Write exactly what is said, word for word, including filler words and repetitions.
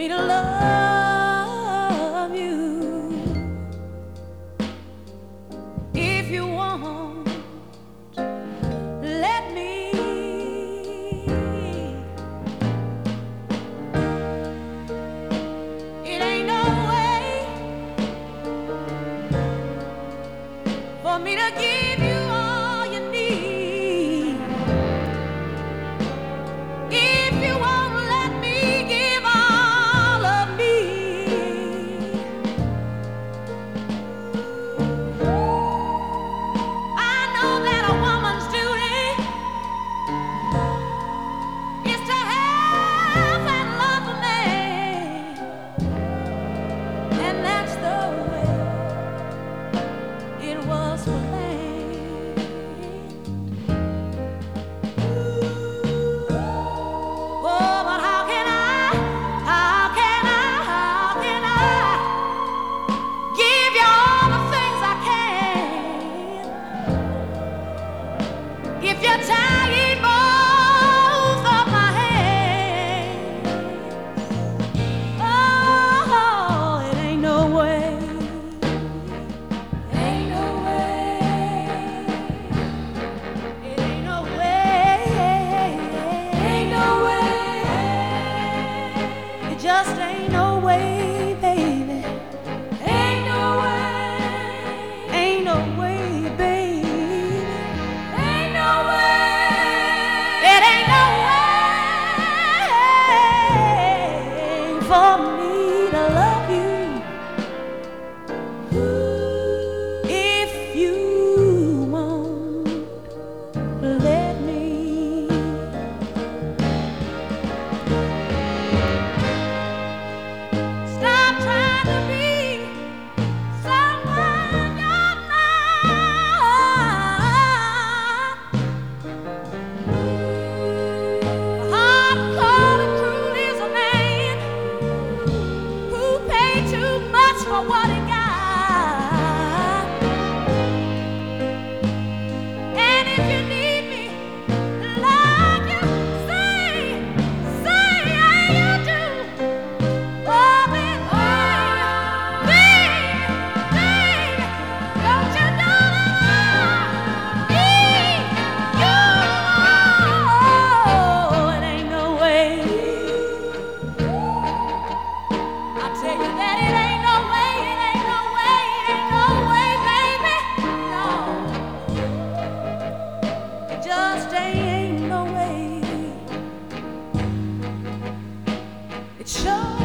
me to love you. If you want, let me. It ain't no way for me to give you all you need. If you won't let me give all of me, I know that a woman's duty is to have and love a man, and that's the way it was for me. If you're tired both of my hands, oh, it ain't no way, ain't no way, it ain't no way, ain't no way, it just ain't no way, baby, ain't no way, ain't no way, baby. For me to love you, if you won't let me. Stop trying to be someone you're not. Hard-core and cruel is a man who paid too much for what he got. And if you need me like you say, say how you do, oh, baby, baby, baby, don't you know that I need you? Oh, it ain't no way. I tell you that it ain't no way, it ain't no way, it ain't no way, baby. No, it just ain't no way. It sure